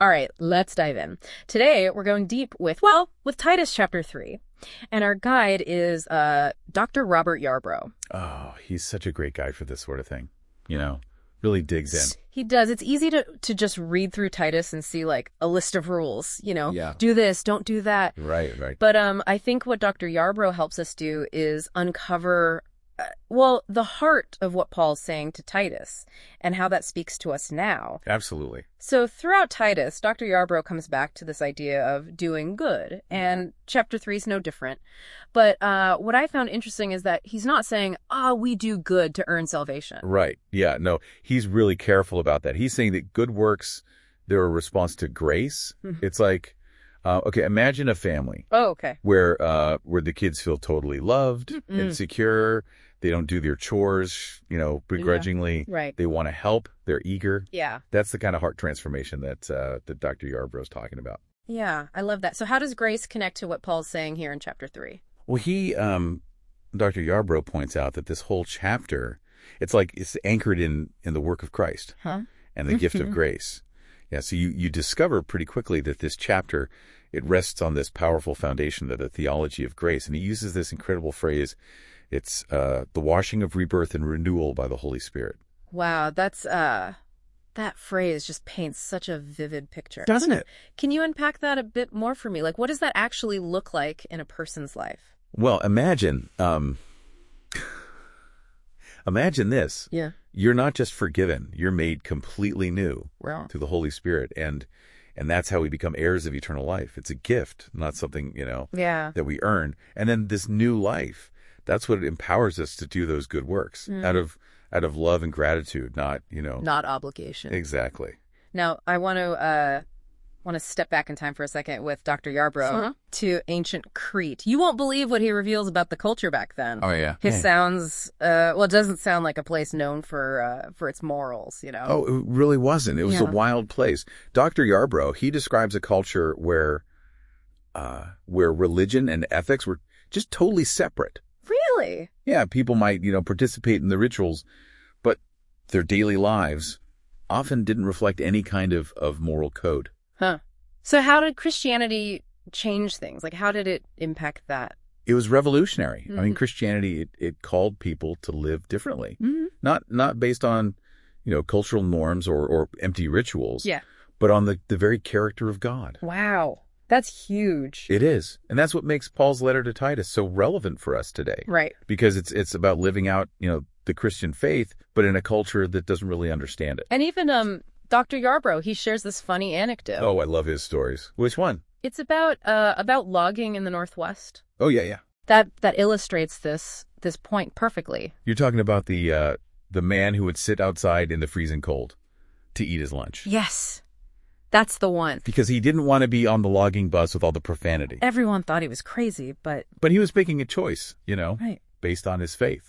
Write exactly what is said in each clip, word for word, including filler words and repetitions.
All right, let's dive in. Today, we're going deep with, well, with Titus chapter three. And our guide is uh, Doctor Robert Yarbrough. Oh, he's such a great guide for this sort of thing. You know, really digs in. He does. It's easy to, to just read through Titus and see, like, a list of rules. You know, Yeah. do this, don't do that. Right, right. But um, I think what Doctor Yarbrough helps us do is uncover, uh, well, the heart of what Paul's saying to Titus and how that speaks to us now. Absolutely. So throughout Titus, Doctor Yarbrough comes back to this idea of doing good, and chapter three is no different. But uh, what I found interesting is that he's not saying, ah, we do good to earn salvation. Right. Yeah, no, he's really careful about that. He's saying that good works, they're a response to grace. Mm-hmm. It's like, uh, okay, imagine a family Oh, okay. where uh, where the kids feel totally loved Mm. and secure. They don't do their chores, you know, begrudgingly. Right. They want to help. They're eager. Yeah. That's the kind of heart transformation that uh, that Doctor Yarbrough is talking about. Yeah, I love that. So how does grace connect to what Paul's saying here in chapter three? Well, he, um, Doctor Yarbrough points out that this whole chapter, it's like it's anchored in, in the work of Christ Huh? and the gift of grace. Yeah, so you, you discover pretty quickly that this chapter, it rests on this powerful foundation of the theology of grace. And he uses this incredible phrase, it's uh, the washing of rebirth and renewal by the Holy Spirit. Wow, that's, uh, that phrase just paints such a vivid picture. Doesn't it? Can you unpack that a bit more for me? Like, what does that actually look like in a person's life? Well, imagine, um, imagine this. Yeah. You're not just forgiven, you're made completely new. Wow. Through the Holy Spirit. And and that's how we become heirs of eternal life. It's a gift, not something, you know, Yeah. that we earn. And then this new life, that's what empowers us to do those good works Mm. out of out of love and gratitude, not, you know. Not obligation. Exactly. Now, I want to uh, want to step back in time for a second with Doctor Yarbrough Uh-huh. to ancient Crete. You won't believe what he reveals about the culture back then. Oh, yeah. It Yeah. sounds, uh, well, it doesn't sound like a place known for uh, for its morals, you know? Oh, it really wasn't. It was a Yeah. wild place. Doctor Yarbrough, he describes a culture where uh, where religion and ethics were just totally separate. Really? Yeah, people might, you know, participate in the rituals, but their daily lives often didn't reflect any kind of, of moral code. Huh. So how did Christianity change things? Like, how did it impact that? It was revolutionary. I mean, Mhm. Christianity, it, it called people to live differently, Mm-hmm. not not based on, you know, cultural norms or, or empty rituals, Yeah. but on the, the very character of God. Wow. That's huge. It is. And that's what makes Paul's letter to Titus so relevant for us today. Right. Because it's it's about living out, you know, the Christian faith, but in a culture that doesn't really understand it. And even um, Doctor Yarbrough, he shares this funny anecdote. Oh, I love his stories. Which one? It's about uh, about logging in the Northwest. Oh, yeah, yeah. That that illustrates this this point perfectly. You're talking about the uh, the man who would sit outside in the freezing cold to eat his lunch. Yes. That's the one. Because he didn't want to be on the logging bus with all the profanity. Everyone thought he was crazy, but But he was making a choice, you know, right. based on his faith.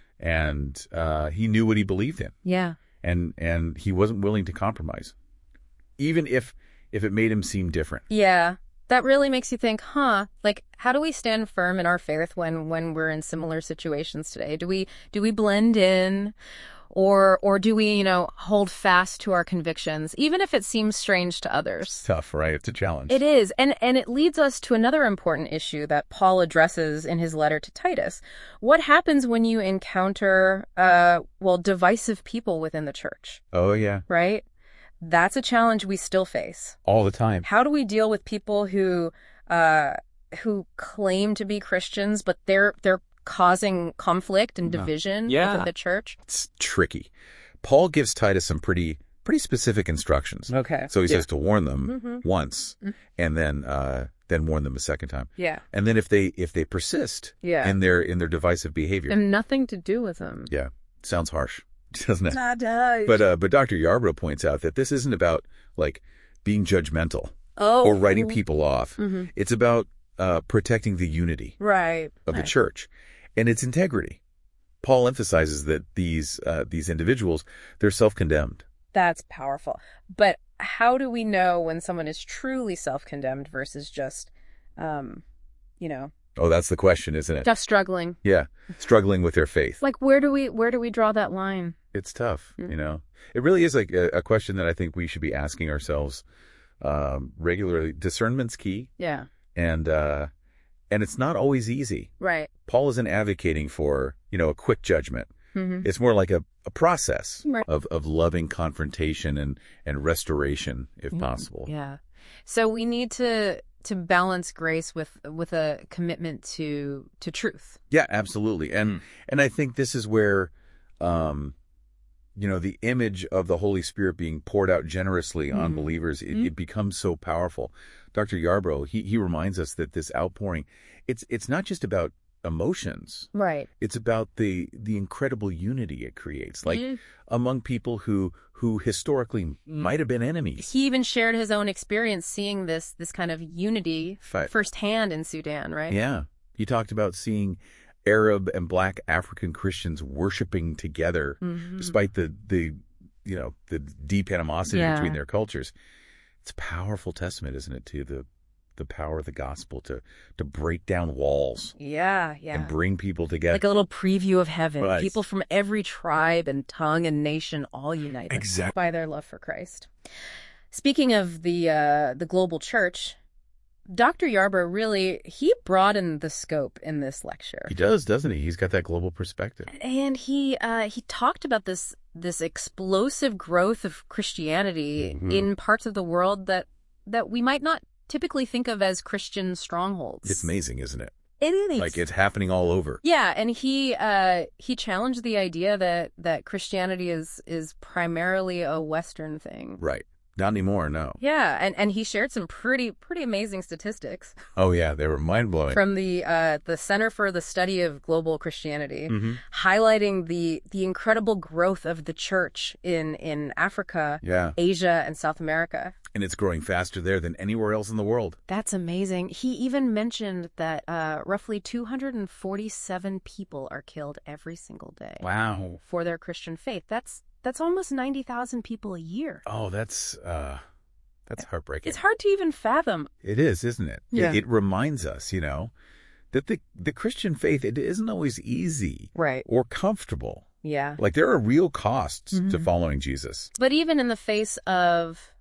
And uh, he knew what he believed in. Yeah. And and he wasn't willing to compromise. Even if if it made him seem different. Yeah. That really makes you think, huh? Like, how do we stand firm in our faith when when we're in similar situations today? Do we do we blend in? Or or do we, you know, hold fast to our convictions, even if it seems strange to others? Tough, right? It's a challenge. It is. And, and it leads us to another important issue that Paul addresses in his letter to Titus. What happens when you encounter, uh, well, divisive people within the church, Oh, yeah. right? That's a challenge we still face. All the time. How do we deal with people who, uh, who claim to be Christians, but they're, they're causing conflict and division Yeah. within the church? It's tricky. Paul gives Titus some pretty pretty specific instructions. Okay. So he Yeah. says to warn them Mhm. once, Mhm. and then uh, then warn them a second time. Yeah. And then if they if they persist Yeah. in their in their divisive behavior, And nothing to do with them. yeah, sounds harsh, doesn't it? Not does. But uh, but Doctor Yarbrough points out that this isn't about like being judgmental oh. or writing people off. hmm It's about uh, protecting the unity Right. of the right. church and its integrity. Paul emphasizes that these uh, these individuals, they're self-condemned. That's powerful. But how do we know when someone is truly self-condemned versus just, um, you know, Oh, that's the question, isn't it? just struggling? Yeah, struggling with their faith. Like, where do we where do we draw that line? It's tough, Mhm. you know. It really is like a, a question that I think we should be asking ourselves um, regularly. Discernment's key, Yeah. and uh, and it's not always easy. Right. Paul isn't advocating for, you know, a quick judgment. Mm-hmm. It's more like a, a process Right. of, of loving confrontation and, and restoration, if possible. Yeah. So we need to to balance grace with with a commitment to to truth. Yeah, absolutely. And and I think this is where, um, you know, the image of the Holy Spirit being poured out generously on Mhm. believers, it, Mhm. it becomes so powerful. Doctor Yarbrough, he he reminds us that this outpouring, it's it's not just about emotions. Right. It's about the the incredible unity it creates, like Mhm. among people who who historically might have been enemies. He even shared his own experience seeing this this kind of unity Fi- firsthand in Sudan, right? Yeah. He talked about seeing Arab and black African Christians worshiping together Mhm. despite the, the, you know, the deep animosity Yeah. between their cultures. It's a powerful testament, isn't it, to the the power of the gospel to to break down walls Yeah, yeah. and bring people together. Like a little preview of heaven. Right. People from every tribe and tongue and nation all united Exactly. by their love for Christ. Speaking of the uh, the global church, Doctor Yarbrough really, he broadened the scope in this lecture. He does, doesn't he? He's got that global perspective. And he uh, he talked about this this explosive growth of Christianity Mhm. in parts of the world that that we might not typically think of as Christian strongholds. It's amazing, isn't it? It is. Like it's happening all over. Yeah, and he uh, he challenged the idea that, that Christianity is is primarily a Western thing. Right. Not anymore, no. Yeah, and, and he shared some pretty pretty amazing statistics Oh, yeah, they were mind-blowing. from the uh, the Center for the Study of Global Christianity, Mhm. highlighting the the incredible growth of the church in, in Africa, Yeah, Asia, and South America. and it's growing faster there than anywhere else in the world. That's amazing. He even mentioned that uh, roughly two hundred forty-seven people are killed every single day Wow. for their Christian faith. That's that's almost ninety thousand people a year. Oh, that's uh, that's heartbreaking. It's hard to even fathom. It is, isn't it? Yeah. It, it reminds us, you know, that the the Christian faith, it isn't always easy Right. or comfortable. Yeah. Like there are real costs to Mhm. following Jesus. But even in the face of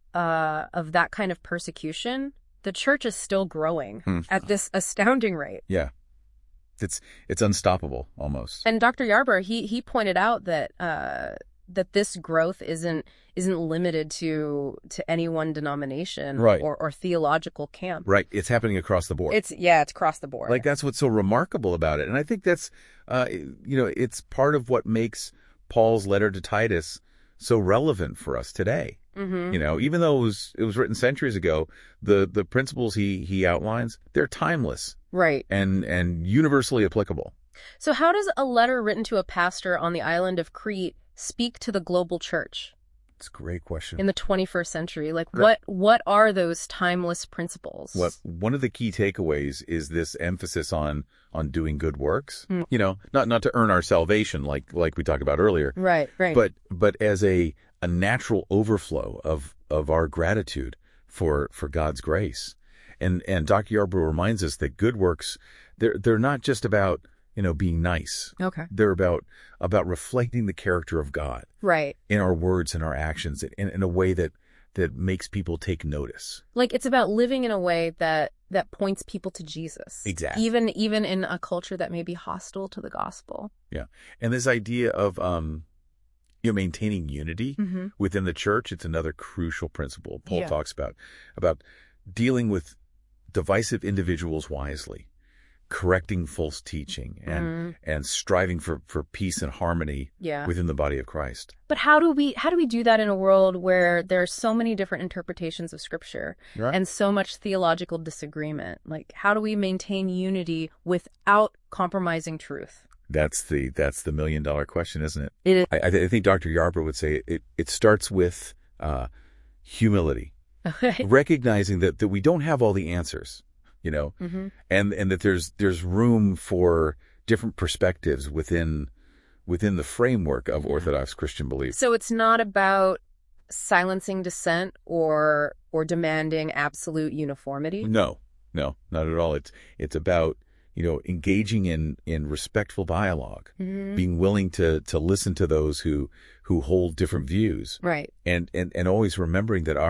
uh, of that kind of persecution, the church is still growing Hmm. at this astounding rate. Yeah. It's it's unstoppable almost. And Doctor Yarbrough, he he pointed out that uh, that this growth isn't isn't limited to to any one denomination Right. or, or theological camp. Right. It's happening across the board. It's yeah, it's across the board. Like that's what's so remarkable about it. And I think that's, uh, you know, it's part of what makes Paul's letter to Titus so relevant for us today. hmm You know, even though it was it was written centuries ago, the the principles he he outlines, they're timeless Right. and and universally applicable. So how does a letter written to a pastor on the island of Crete speak to the global church It's a great question. in the twenty-first century? Like Right. what what are those timeless principles? What one of the key takeaways is this emphasis on on doing good works. Hmm. You know, not not to earn our salvation like like we talked about earlier, Right, right. but but as a a natural overflow of of our gratitude for for God's grace. And and Doctor Yarbrough reminds us that good works, they're they're not just about, you know, being nice. Okay. They're about about reflecting the character of God Right. in our words and our actions in, in a way that that makes people take notice. Like it's about living in a way that that points people to Jesus. Exactly. Even even in a culture that may be hostile to the gospel. Yeah. And this idea of um you know maintaining unity Mm-hmm. within the church, it's another crucial principle Paul Yeah. talks about about dealing with divisive individuals wisely, correcting false teaching, and Mm. and striving for, for peace and harmony Yeah. within the body of Christ. But how do we how do we do that in a world where there are so many different interpretations of scripture Right. and so much theological disagreement? Like how do we maintain unity without compromising truth? That's the that's the million dollar question, isn't it? It is. I, I th- I think Doctor Yarbrough would say it, it starts with uh, humility, recognizing that, that we don't have all the answers, you know, hmm and and that there's there's room for different perspectives within within the framework of Orthodox Christian belief. So it's not about silencing dissent or or demanding absolute uniformity. No, no, not at all. It's it's about, you know, engaging in in respectful dialogue, Mhm. being willing to to listen to those who who hold different views, Right. and and and always remembering that our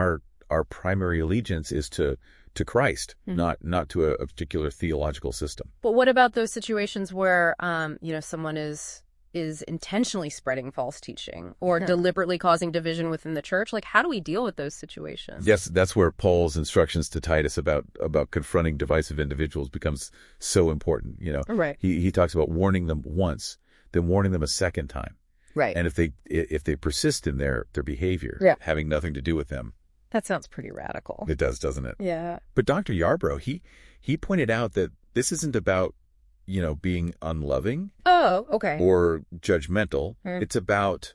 our primary allegiance is to to Christ, Mm-hmm. not not to a, a particular theological system. But what about those situations where, um, you know, someone is is intentionally spreading false teaching or Yeah. deliberately causing division within the church? Like, how do we deal with those situations? Yes, that's where Paul's instructions to Titus about about confronting divisive individuals becomes so important. You know, Right. he he talks about warning them once, then warning them a second time, Right. and if they if they persist in their their behavior, Yeah. having nothing to do with them, That sounds pretty radical. it does, doesn't it? Yeah. But Doctor Yarbrough, he he pointed out that this isn't about, you know, being unloving Oh, okay. or judgmental. Hmm. It's about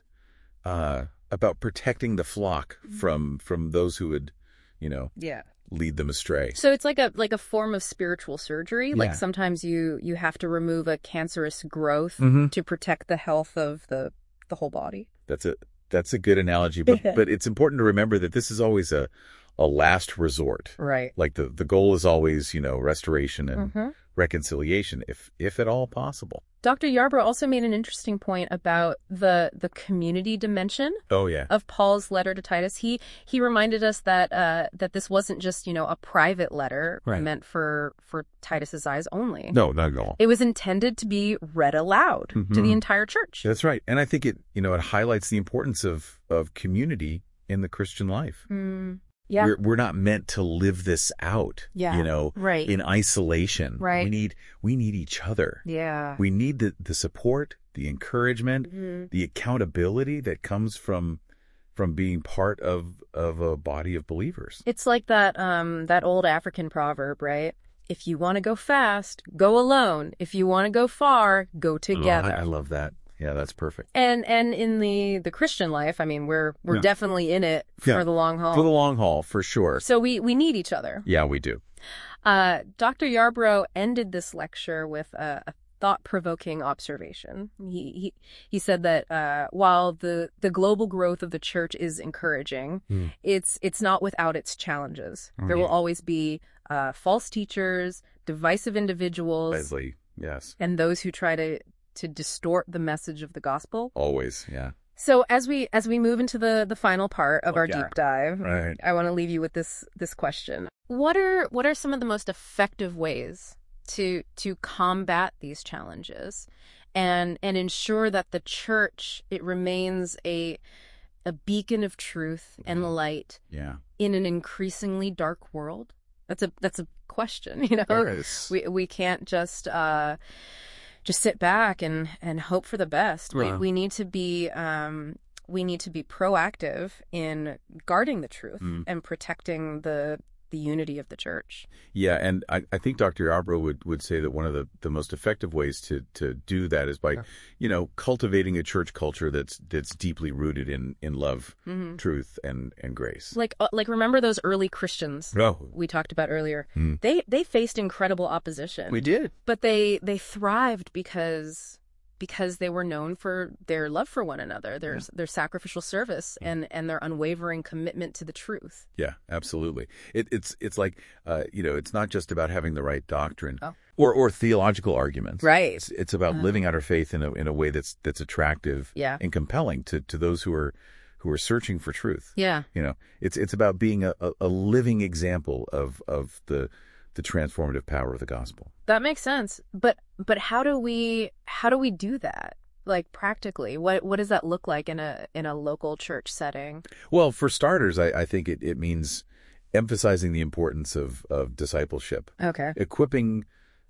uh, about protecting the flock from from those who would, you know, Yeah. lead them astray. So it's like a like a form of spiritual surgery. Like Yeah. sometimes you you have to remove a cancerous growth Mhm. to protect the health of the the whole body. That's a that's a good analogy, but Yeah. but it's important to remember that this is always a a last resort. Right. Like the the goal is always, you know, restoration and Mm-hmm. reconciliation, if if at all possible. Doctor Yarbrough also made an interesting point about the the community dimension Oh yeah. of Paul's letter to Titus. He he reminded us that uh, that this wasn't just, you know, a private letter Right. meant for for Titus's eyes only. No, not at all. It was intended to be read aloud to Mhm. the entire church. That's right. And I think it, you know, it highlights the importance of, of community in the Christian life. Mm, yeah. We're, we're not meant to live this out, Yeah. you know, Right. in isolation. Right. We need, we need each other. Yeah. We need the, the support, the encouragement, Mhm. the accountability that comes from, from being part of, of a body of believers. It's like that um that old African proverb, right? If you want to go fast, go alone. If you want to go far, go together. Oh, I, I love that. Yeah, that's perfect. And and in the the Christian life, I mean, we're we're Yeah. definitely in it for Yeah. the long haul. For the long haul, for sure. So we we need each other. Yeah, we do. Uh, Doctor Yarbrough ended this lecture with a, a thought-provoking observation. He he he said that uh, while the the global growth of the church is encouraging, Hmm. it's it's not without its challenges. Oh, there will yeah. always be uh, false teachers, divisive individuals, Leslie, yes. and those who try to to distort the message of the gospel. Always, yeah. So as we as we move into the the final part of Oh, our yeah. deep dive, Right. I want to leave you with this this question. What are what are some of the most effective ways to to combat these challenges and and ensure that the church, it remains a a beacon of truth and light Yeah. in an increasingly dark world? That's a that's a question, you know. There is. We we can't just uh just sit back and and hope for the best. We Wow. we need to be um we need to be proactive in guarding the truth Mm. and protecting the the unity of the church. Yeah, and I, I think Doctor Yarbrough would, would say that one of the, the most effective ways to, to do that is by, you know, cultivating a church culture that's that's deeply rooted in, in love, Mhm. truth, and, and grace. Like uh, like remember those early Christians Oh, we talked about earlier? Mm. They they faced incredible opposition. we did. But they they thrived because because they were known for their love for one another, their their sacrificial service, and and their unwavering commitment to the truth. Yeah, absolutely. It, it's it's like, uh, you know, it's not just about having the right doctrine Oh. or, or theological arguments. Right. It's, it's about Uh-huh. living out our faith in a in a way that's that's attractive Yeah. and compelling to, to those who are who are searching for truth. Yeah. You know, it's it's about being a, a, a living example of of the the transformative power of the gospel. That makes sense. But but how do we how do we do that? Like practically, what what does that look like in a in a local church setting? Well, for starters, I, I think it, it means emphasizing the importance of, of discipleship, Okay. equipping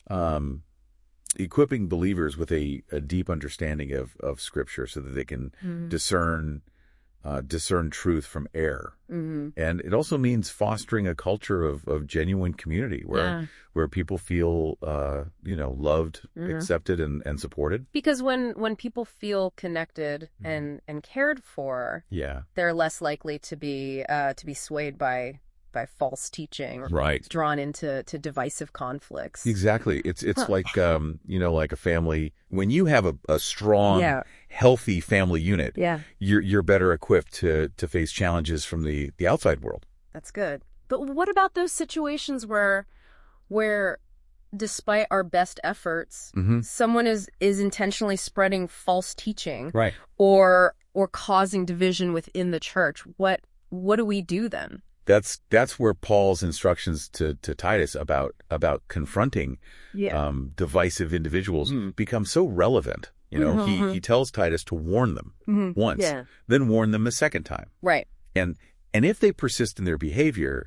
um, equipping believers with a, a deep understanding of, of Scripture so that they can Mm-hmm. discern uh, discern truth from error. Mm-hmm. And it also means fostering a culture of, of genuine community where Yeah. where people feel uh, you know loved, Mhm. accepted, and, and supported. Because when when people feel connected Mm-hmm. and and cared for, Yeah, they're less likely to be uh, to be swayed by by false teaching or right. drawn into to divisive conflicts. Exactly. It's it's Huh. like um you know like a family. When you have a, a strong, Yeah. healthy family unit, Yeah, you're you're better equipped to to face challenges from the the outside world. that's good. But what about those situations where where despite our best efforts, Mm-hmm. someone is is intentionally spreading false teaching Right. or or causing division within the church? What what do we do then? That's that's where Paul's instructions to, to Titus about about confronting Yeah. um, divisive individuals mm. become so relevant. You know, Mm-hmm. he, he tells Titus to warn them Mm-hmm. once, Yeah. then warn them a second time. Right. And and if they persist in their behavior,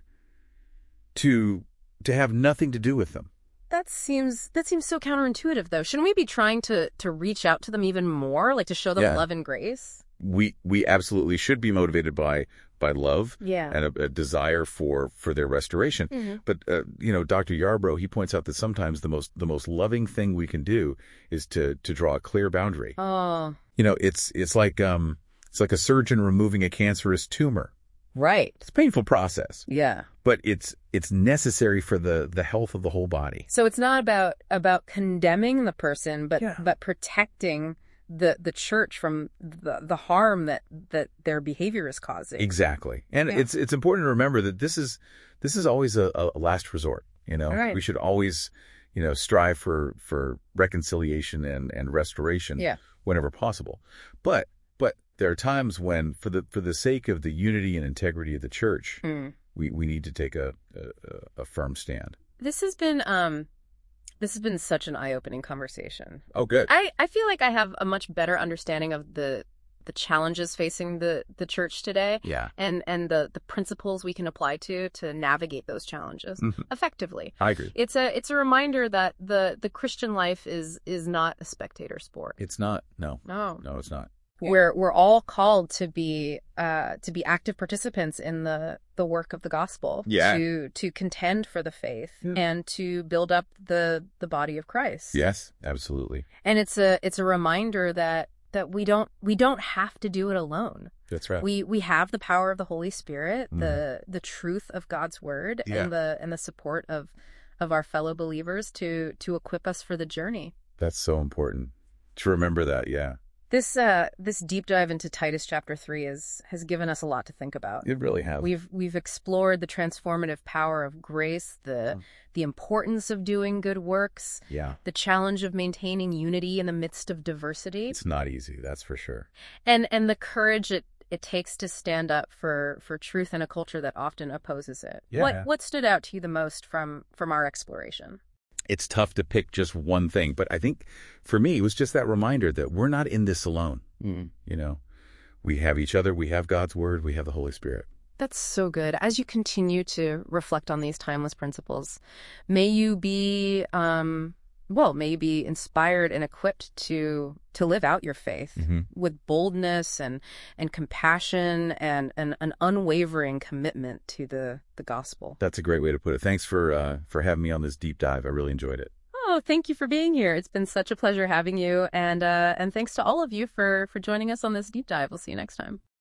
to to have nothing to do with them. That seems that seems so counterintuitive, though. Shouldn't we be trying to to reach out to them even more, like to show them Yeah. love and grace? We we absolutely should be motivated by by love Yeah. and a, a desire for for their restoration. Mm-hmm. But uh, you know, Doctor Yarbrough, he points out that sometimes the most the most loving thing we can do is to to draw a clear boundary. Oh, You know, it's it's like um it's like a surgeon removing a cancerous tumor. right. It's a painful process, Yeah. but it's it's necessary for the the health of the whole body. So it's not about about condemning the person, but Yeah. but protecting the the church from the the harm that that their behavior is causing. Exactly. And Yeah. it's it's important to remember that this is this is always a, a last resort, you know. Right. We should always, you know, strive for for reconciliation and and restoration Yeah. whenever possible. But but there are times when for the for the sake of the unity and integrity of the church, Mm. we we need to take a a, a firm stand. This has been um this has been such an eye-opening conversation. Oh, good. I, I feel like I have a much better understanding of the the challenges facing the, the church today Yeah. and, and the, the principles we can apply to to navigate those challenges Mhm. effectively. I agree. It's a it's a reminder that the, the Christian life is is not a spectator sport. It's not. No. No. No, it's not. Yeah. We're we're all called to be uh to be active participants in the the work of the gospel. Yeah. To to contend for the faith Yeah. and to build up the the body of Christ. Yes, absolutely. And it's a it's a reminder that that we don't we don't have to do it alone. That's right. We we have the power of the Holy Spirit, the the truth of God's word, Yeah. and the and the support of of our fellow believers to to equip us for the journey. That's so important to remember that. Yeah. This uh this deep dive into Titus chapter three is has given us a lot to think about. It really has. We've we've explored the transformative power of grace, the Mm. the importance of doing good works, Yeah. the challenge of maintaining unity in the midst of diversity, It's not easy, that's for sure. and and the courage it it takes to stand up for for truth in a culture that often opposes it. Yeah. What what stood out to you the most from from our exploration? It's tough to pick just one thing, but I think for me, it was just that reminder that we're not in this alone. Mm. You know, we have each other, we have God's word, we have the Holy Spirit. That's so good. As you continue to reflect on these timeless principles, may you be, um, well, may you be inspired and equipped to to live out your faith Mm-hmm. with boldness and and compassion and, and an unwavering commitment to the the gospel. That's a great way to put it. Thanks for uh, for having me on this deep dive. I really enjoyed it. Oh, thank you for being here. It's been such a pleasure having you, and uh, and thanks to all of you for for joining us on this deep dive. We'll see you next time.